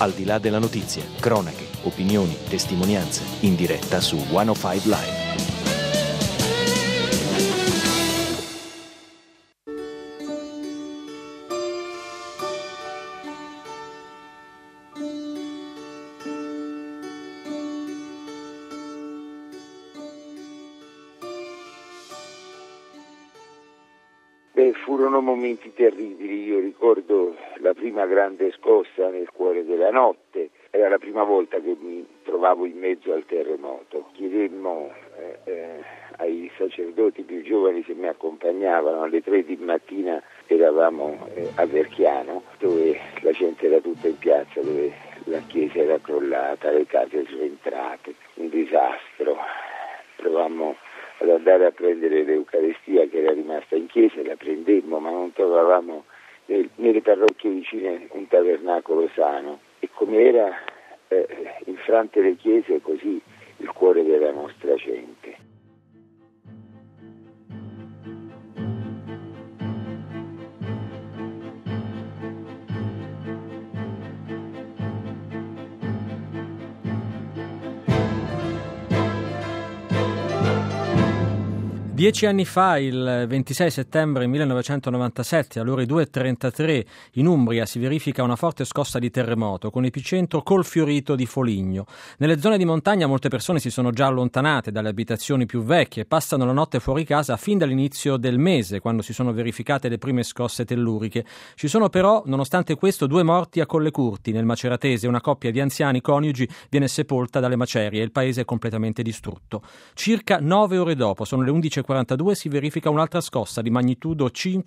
Al di là della notizia, cronache, opinioni, testimonianze, in diretta su 105 Live. Furono momenti terribili. Io ricordo la prima grande scossa nel cuore della notte. Era la prima volta che mi trovavo in mezzo al terremoto. Chiedemmo ai sacerdoti più giovani se mi accompagnavano. Alle 3 di mattina eravamo a Verchiano, dove la gente era tutta in piazza, dove la chiesa era crollata, le case sventrate, un disastro. Provammo ad andare a prendere l'Eucaristia che era rimasta in chiesa, la prendemmo, ma non trovavamo nelle parrocchie vicine un tabernacolo sano. E come era infrante le chiese, così il cuore della nostra gente. 10 anni fa, il 26 settembre 1997, alle ore 2:33, in Umbria si verifica una forte scossa di terremoto, con epicentro Colfiorito di Foligno. Nelle zone di montagna molte persone si sono già allontanate dalle abitazioni più vecchie e passano la notte fuori casa fin dall'inizio del mese, quando si sono verificate le prime scosse telluriche. Ci sono però, nonostante questo, 2 morti a Collecurti, nel Maceratese. Una coppia di anziani coniugi viene sepolta dalle macerie e il paese è completamente distrutto. Circa 9 ore dopo, sono le 11:42, si verifica un'altra scossa di magnitudo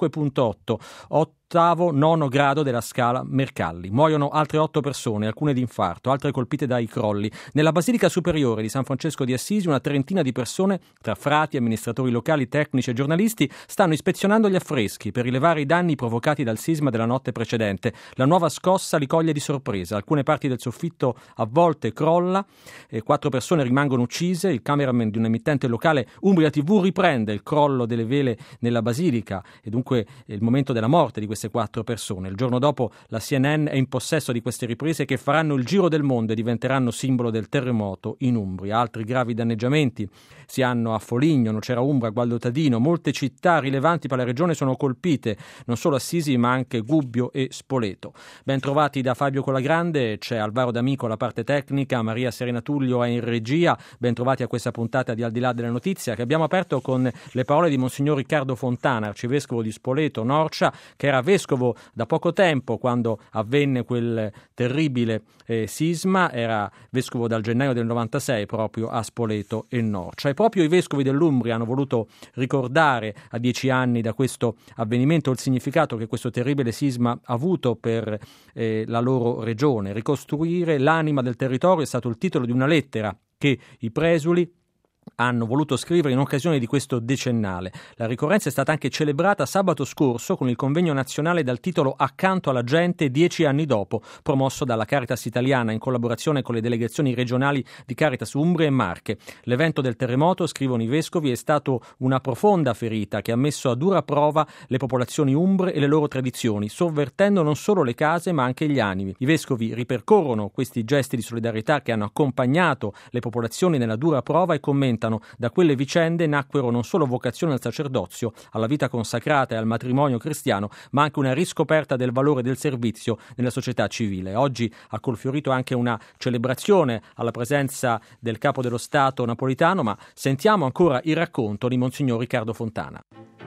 5.8, ottavo, nono grado della scala Mercalli. Muoiono altre 8 persone, alcune di infarto, altre colpite dai crolli. Nella Basilica Superiore di San Francesco di Assisi una trentina di persone, tra frati, amministratori locali, tecnici e giornalisti, stanno ispezionando gli affreschi per rilevare i danni provocati dal sisma della notte precedente. La nuova scossa li coglie di sorpresa. Alcune parti del soffitto a volte crolla, 4 persone rimangono uccise. Il cameraman di un emittente locale, Umbria TV, riprende il crollo delle vele nella Basilica e dunque il momento della morte di queste 4 persone. Il giorno dopo la CNN è in possesso di queste riprese che faranno il giro del mondo e diventeranno simbolo del terremoto in Umbria. Altri gravi danneggiamenti si hanno a Foligno, Nocera Umbra, Gualdo Tadino. Molte città rilevanti per la regione sono colpite, non solo Assisi ma anche Gubbio e Spoleto. Ben trovati da Fabio Colagrande, c'è Alvaro D'Amico alla parte tecnica, Maria Serena Tullio è in regia. Ben trovati a questa puntata di Al di là della notizia, che abbiamo aperto con le parole di Monsignor Riccardo Fontana, arcivescovo di Spoleto Norcia, che era vescovo da poco tempo quando avvenne quel terribile sisma. Era vescovo dal gennaio del 96 proprio a Spoleto e Norcia. E proprio i vescovi dell'Umbria hanno voluto ricordare a 10 anni da questo avvenimento il significato che questo terribile sisma ha avuto per la loro regione. Ricostruire l'anima del territorio è stato il titolo di una lettera che i presuli hanno voluto scrivere in occasione di questo decennale. La ricorrenza è stata anche celebrata sabato scorso con il convegno nazionale dal titolo Accanto alla gente 10 anni dopo, promosso dalla Caritas Italiana in collaborazione con le delegazioni regionali di Caritas Umbria e Marche. L'evento del terremoto, scrivono i vescovi, è stato una profonda ferita che ha messo a dura prova le popolazioni umbre e le loro tradizioni, sovvertendo non solo le case ma anche gli animi. I vescovi ripercorrono questi gesti di solidarietà che hanno accompagnato le popolazioni nella dura prova e commentano: da quelle vicende nacquero non solo vocazioni al sacerdozio, alla vita consacrata e al matrimonio cristiano, ma anche una riscoperta del valore del servizio nella società civile. Oggi a Colfiorito anche una celebrazione alla presenza del capo dello Stato napolitano, ma sentiamo ancora il racconto di Monsignor Riccardo Fontana.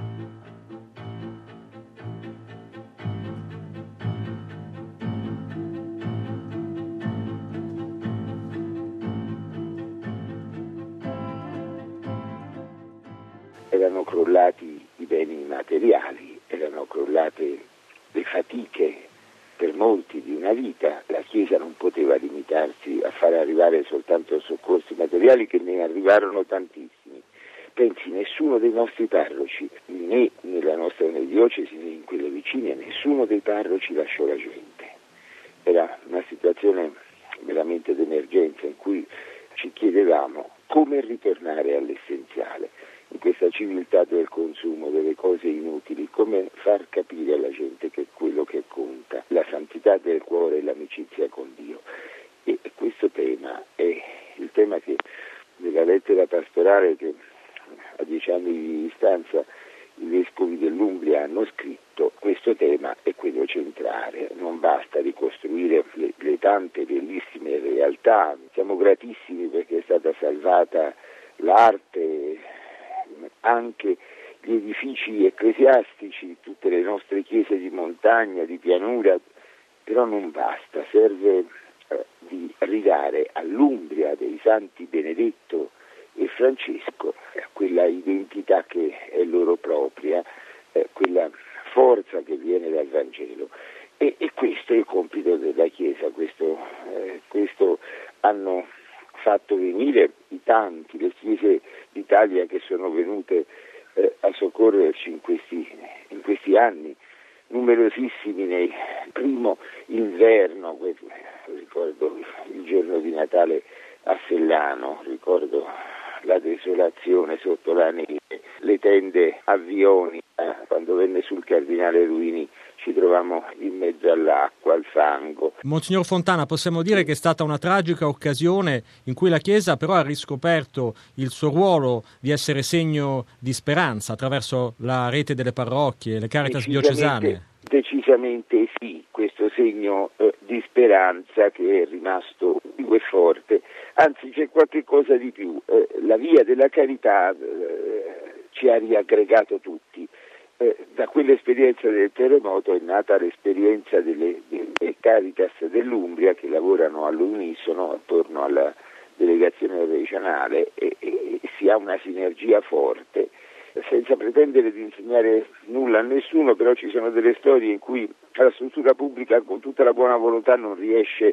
Erano crollati i beni materiali, erano crollate le fatiche per molti di una vita. La Chiesa non poteva limitarsi a far arrivare soltanto soccorsi materiali, che ne arrivarono tantissimi. Pensi, nessuno dei nostri parroci, né nella nostra diocesi né in quelle vicine, nessuno dei parroci lasciò la gente. Era una situazione veramente d'emergenza in cui ci chiedevamo come ritornare all'essenziale, in questa civiltà del consumo delle cose inutili, come far capire alla gente che quello che conta, la santità del cuore e l'amicizia con Dio. pastorale che a 10 anni di distanza i vescovi dell'Umbria hanno scritto, questo tema è quello centrale. Non basta ricostruire le tante bellissime realtà, siamo gratissimi perché è stata salvata l'arte, anche gli edifici ecclesiastici, tutte le nostre chiese di montagna, di pianura, però non basta, serve di ridare all'Umbria dei santi Benedetto e Francesco quella identità che è loro propria, quella forza che viene dal Vangelo. E questo è il compito della Chiesa, questo hanno fatto venire i tanti, le chiese d'Italia che sono venute a soccorrerci in questi anni, numerosissimi nel primo inverno, ricordo il giorno di Natale a Sellano, ricordo la desolazione sotto la neve, le tende a Vioni, quando venne sul Cardinale Ruini ci trovammo in mezzo all'acqua, al fango. Monsignor Fontana, possiamo dire che è stata una tragica occasione in cui la Chiesa però ha riscoperto il suo ruolo di essere segno di speranza attraverso la rete delle parrocchie, le Caritas diocesane. Decisamente sì, questo segno di speranza che è rimasto vivo e forte, anzi c'è qualche cosa di più, la via della carità ci ha riaggregato tutti. Da quell'esperienza del terremoto è nata l'esperienza delle Caritas dell'Umbria che lavorano all'unisono attorno alla delegazione regionale e si ha una sinergia forte. Senza pretendere di insegnare nulla a nessuno, però ci sono delle storie in cui la struttura pubblica con tutta la buona volontà non riesce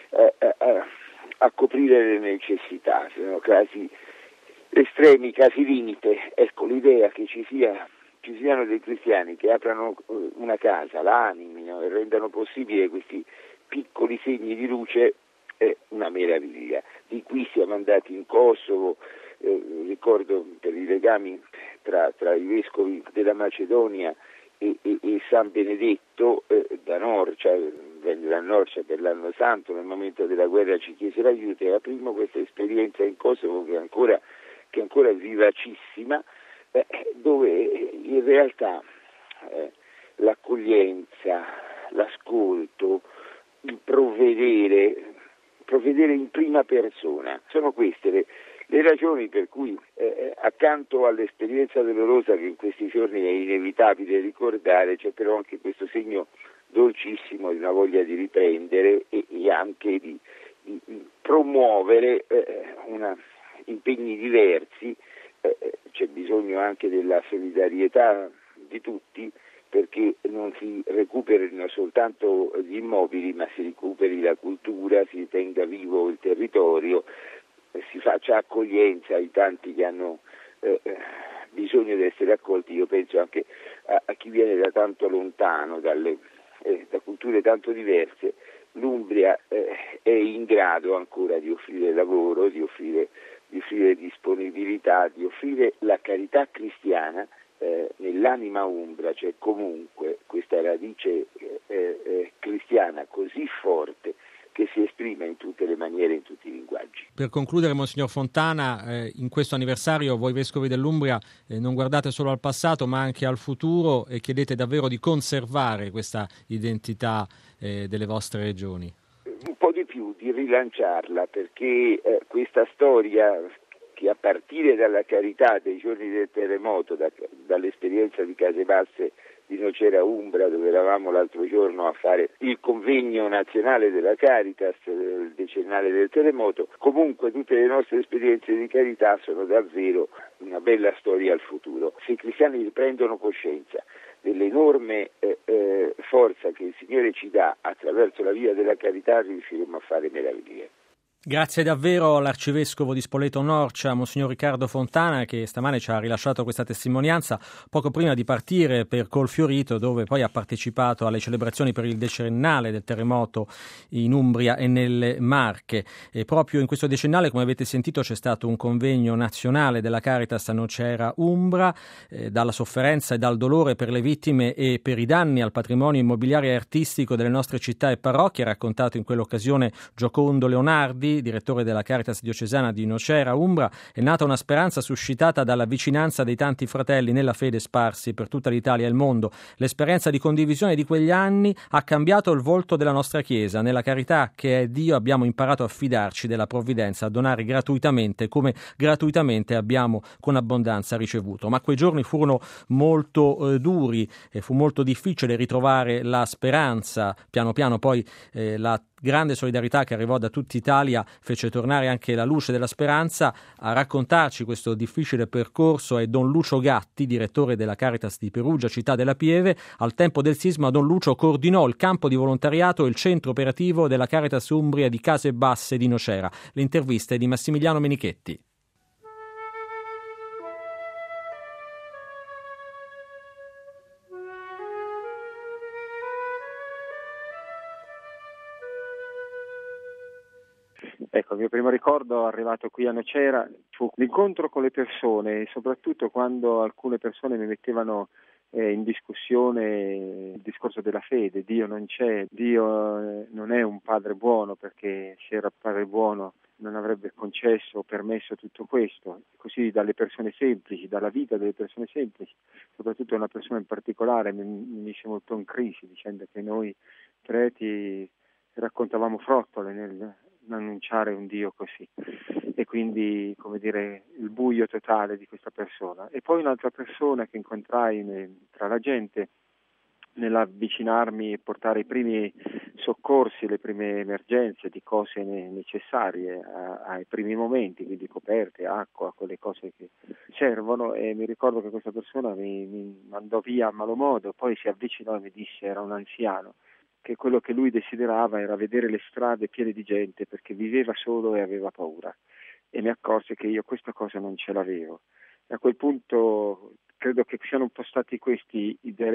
a coprire le necessità, sono casi estremi, casi limite. Ecco, l'idea che ci siano dei cristiani che aprano una casa, la animino e rendano possibile questi piccoli segni di luce è una meraviglia. Di qui siamo andati in Kosovo, ricordo per i legami tra i vescovi della Macedonia e San Benedetto da Norcia, venne da Norcia per l'anno santo, nel momento della guerra ci chiesero aiuto e aprimo questa esperienza in Kosovo che è ancora vivacissima, dove in realtà l'accoglienza, l'ascolto, il provvedere in prima persona, sono queste le ragioni per cui accanto all'esperienza dolorosa che in questi giorni è inevitabile ricordare, c'è però anche questo segno dolcissimo di una voglia di riprendere e anche di promuovere impegni diversi. C'è bisogno anche della solidarietà di tutti perché non si recuperino soltanto gli immobili ma si recuperi la cultura, si tenga vivo il territorio, si faccia accoglienza ai tanti che hanno bisogno di essere accolti. Io penso anche a chi viene da tanto lontano, da culture tanto diverse. L'Umbria è in grado ancora di offrire lavoro, di offrire disponibilità, di offrire la carità cristiana nell'anima umbra. C'è comunque questa radice cristiana così forte che si esprime in tutte le maniere, in tutti i linguaggi. Per concludere, Monsignor Fontana, in questo anniversario voi vescovi dell'Umbria non guardate solo al passato ma anche al futuro e chiedete davvero di conservare questa identità delle vostre regioni. Un po' di più, di rilanciarla, perché questa storia che a partire dalla carità dei giorni del terremoto, dall'esperienza di Casebasse di Nocera Umbra, dove eravamo l'altro giorno a fare il convegno nazionale della Caritas, il decennale del terremoto, comunque tutte le nostre esperienze di carità sono davvero una bella storia al futuro. Se i cristiani prendono coscienza dell'enorme forza che il Signore ci dà attraverso la via della carità, riusciremo a fare meraviglie. Grazie davvero all'arcivescovo di Spoleto-Norcia, Monsignor Riccardo Fontana, che stamane ci ha rilasciato questa testimonianza poco prima di partire per Colfiorito, dove poi ha partecipato alle celebrazioni per il decennale del terremoto in Umbria e nelle Marche. E proprio in questo decennale, come avete sentito, c'è stato un convegno nazionale della Caritas a Nocera Umbra, dalla sofferenza e dal dolore per le vittime e per i danni al patrimonio immobiliare e artistico delle nostre città e parrocchie, raccontato in quell'occasione Giocondo Leonardi, Bernardi, direttore della Caritas diocesana di Nocera, Umbra, è nata una speranza suscitata dalla vicinanza dei tanti fratelli nella fede sparsi per tutta l'Italia e il mondo. L'esperienza di condivisione di quegli anni ha cambiato il volto della nostra Chiesa. Nella carità che è Dio abbiamo imparato a fidarci della provvidenza, a donare gratuitamente, come gratuitamente abbiamo con abbondanza ricevuto. Ma quei giorni furono molto duri e fu molto difficile ritrovare la speranza. Piano piano poi la grande solidarietà che arrivò da tutta Italia fece tornare anche la luce della speranza. A raccontarci questo difficile percorso è Don Lucio Gatti, direttore della Caritas di Perugia, città della Pieve. Al tempo del sisma Don Lucio coordinò il campo di volontariato e il centro operativo della Caritas Umbria di Case Basse di Nocera. Le interviste di Massimiliano Menichetti. Ecco, il mio primo ricordo arrivato qui a Nocera fu l'incontro con le persone, e soprattutto quando alcune persone mi mettevano in discussione il discorso della fede. Dio non c'è, Dio non è un padre buono, perché se era padre buono non avrebbe concesso o permesso tutto questo. Così dalle persone semplici, dalla vita delle persone semplici, soprattutto una persona in particolare mi mise molto in crisi, dicendo che noi preti raccontavamo frottole nel annunciare un Dio così, e quindi, come dire, il buio totale di questa persona. E poi un'altra persona che incontrai tra la gente nell'avvicinarmi e portare i primi soccorsi, le prime emergenze di cose necessarie ai primi momenti, quindi coperte, acqua, quelle cose che servono, e mi ricordo che questa persona mi mandò via a malo modo, poi si avvicinò e mi disse, era un anziano, che quello che lui desiderava era vedere le strade piene di gente, perché viveva solo e aveva paura, e mi accorse che io questa cosa non ce l'avevo. E a quel punto credo che siano un po' stati questi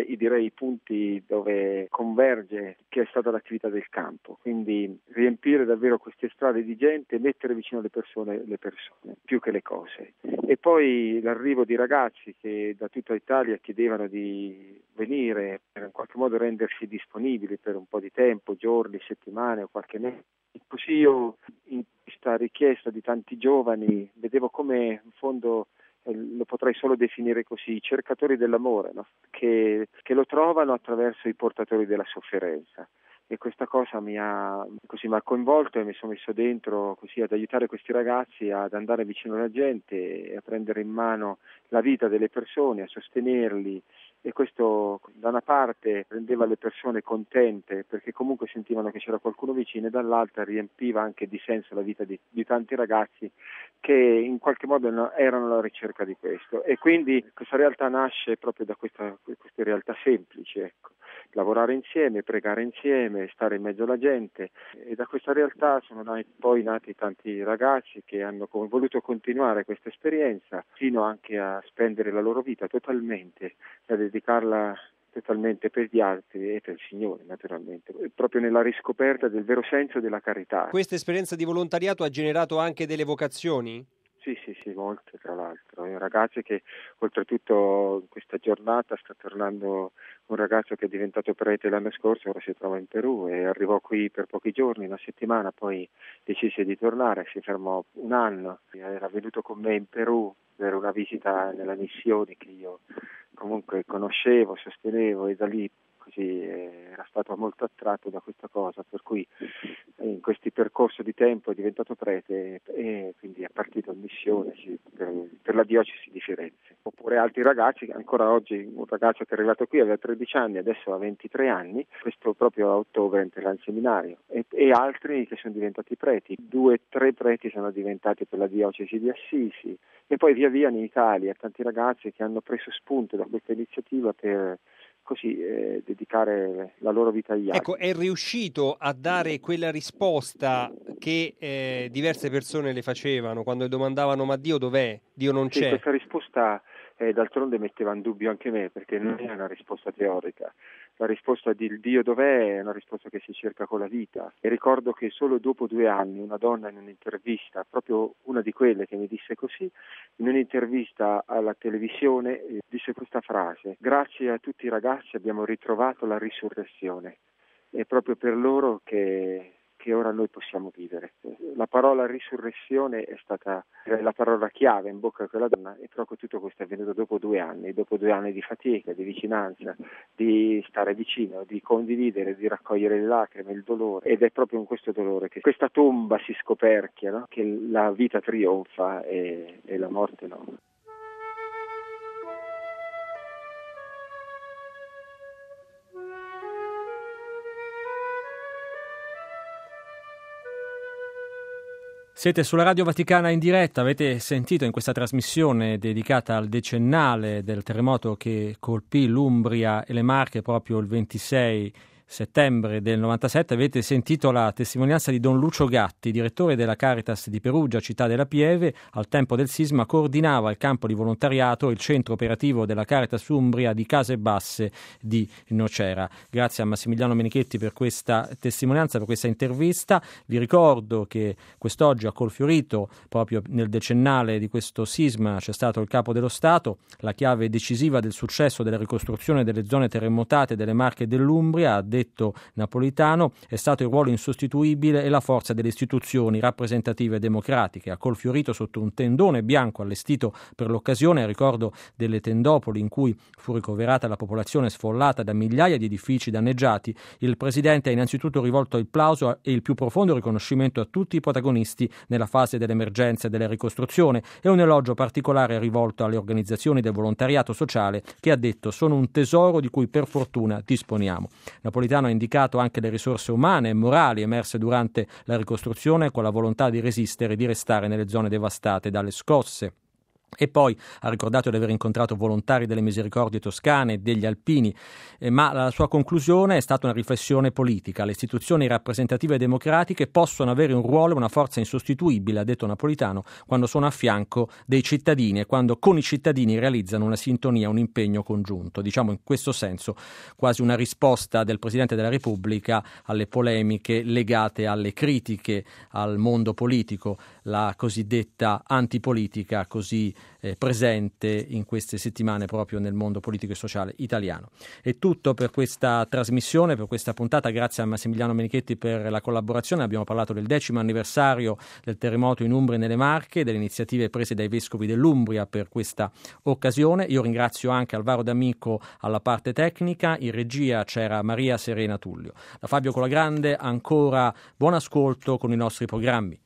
i punti dove converge che è stata l'attività del campo, quindi riempire davvero queste strade di gente, mettere vicino le persone più che le cose. E poi l'arrivo di ragazzi che da tutta Italia chiedevano di venire per in qualche modo rendersi disponibili per un po' di tempo, giorni, settimane o qualche mese. Così io in questa richiesta di tanti giovani vedevo come in fondo lo potrei solo definire così, cercatori dell'amore, no? che lo trovano attraverso i portatori della sofferenza. E questa cosa mi ha coinvolto, e mi sono messo dentro così ad aiutare questi ragazzi ad andare vicino alla gente e a prendere in mano la vita delle persone, a sostenerli, e questo da una parte rendeva le persone contente perché comunque sentivano che c'era qualcuno vicino, e dall'altra riempiva anche di senso la vita di tanti ragazzi che in qualche modo erano alla ricerca di questo. E quindi questa realtà nasce proprio da queste realtà semplici, ecco. Lavorare insieme, pregare insieme, stare in mezzo alla gente, e da questa realtà sono poi nati tanti ragazzi che hanno voluto continuare questa esperienza fino anche a spendere la loro vita totalmente, a dedicarla totalmente per gli altri e per il Signore, naturalmente, proprio nella riscoperta del vero senso della carità. Questa esperienza di volontariato ha generato anche delle vocazioni? Sì, molte tra l'altro. Ragazzi che oltretutto in questa giornata sta tornando un ragazzo che è diventato prete l'anno scorso, ora si trova in Perù e arrivò qui per pochi giorni, una settimana, poi decise di tornare, si fermò un anno, era venuto con me in Perù per una visita nella missione che io comunque conoscevo, sostenevo, e da lì così era stato molto attratto da questa cosa, per cui in questi percorsi di tempo è diventato prete e quindi è partito in missione per la diocesi di Firenze. Oppure altri ragazzi, ancora oggi un ragazzo che è arrivato qui aveva 13 anni, adesso ha 23 anni, questo proprio a ottobre entrerà in seminario, e altri che sono diventati preti, 2-3 preti sono diventati per la diocesi di Assisi, e poi via via in Italia tanti ragazzi che hanno preso spunto da questa iniziativa per così dedicare la loro vita agli altri. Ecco, è riuscito a dare quella risposta che diverse persone le facevano quando le domandavano ma Dio dov'è? Dio non c'è? Sì, questa risposta d'altronde metteva in dubbio anche me, perché non è una risposta teorica. La risposta di Dio dov'è è una risposta che si cerca con la vita. E ricordo che solo dopo 2 anni una donna in un'intervista, proprio una di quelle che mi disse così, in un'intervista alla televisione disse questa frase: grazie a tutti i ragazzi abbiamo ritrovato la risurrezione. È proprio per loro che che ora noi possiamo vivere. La parola risurrezione è stata la parola chiave in bocca a quella donna, e proprio tutto questo è avvenuto dopo 2 anni di fatica, di vicinanza, di stare vicino, di condividere, di raccogliere le lacrime, il dolore, ed è proprio in questo dolore che questa tomba si scoperchia, no? Che la vita trionfa e la morte no. Siete sulla Radio Vaticana in diretta, avete sentito in questa trasmissione dedicata al decennale del terremoto che colpì l'Umbria e le Marche proprio il 26 settembre del 97, avete sentito la testimonianza di Don Lucio Gatti, direttore della Caritas di Perugia, città della Pieve. Al tempo del sisma coordinava il campo di volontariato e il centro operativo della Caritas Umbria di Case Basse di Nocera. Grazie a Massimiliano Menichetti per questa testimonianza, per questa intervista. Vi ricordo che quest'oggi a Colfiorito, proprio nel decennale di questo sisma, c'è stato il Capo dello Stato. La chiave decisiva del successo della ricostruzione delle zone terremotate delle Marche e dell'Umbria, detto Napolitano, è stato il ruolo insostituibile e la forza delle istituzioni rappresentative e democratiche. A Colfiorito, sotto un tendone bianco allestito per l'occasione, a ricordo delle tendopoli in cui fu ricoverata la popolazione sfollata da migliaia di edifici danneggiati, il Presidente ha innanzitutto rivolto il plauso e il più profondo riconoscimento a tutti i protagonisti nella fase dell'emergenza e della ricostruzione, e un elogio particolare rivolto alle organizzazioni del volontariato sociale che, ha detto, sono un tesoro di cui per fortuna disponiamo. Napolitano ha indicato anche le risorse umane e morali emerse durante la ricostruzione, con la volontà di resistere e di restare nelle zone devastate dalle scosse. E poi ha ricordato di aver incontrato volontari delle Misericordie Toscane e degli Alpini, ma la sua conclusione è stata una riflessione politica. Le istituzioni rappresentative e democratiche possono avere un ruolo e una forza insostituibile, ha detto Napolitano, quando sono a fianco dei cittadini e quando con i cittadini realizzano una sintonia, un impegno congiunto. Diciamo in questo senso quasi una risposta del Presidente della Repubblica alle polemiche legate alle critiche al mondo politico, la cosiddetta antipolitica così presente in queste settimane proprio nel mondo politico e sociale italiano. È tutto per questa trasmissione, per questa puntata. Grazie a Massimiliano Menichetti per la collaborazione. Abbiamo parlato del 10° anniversario del terremoto in Umbria e nelle Marche, delle iniziative prese dai vescovi dell'Umbria per questa occasione. Io ringrazio anche Alvaro D'Amico alla parte tecnica. In regia c'era Maria Serena Tullio. Da Fabio Colagrande ancora buon ascolto con i nostri programmi.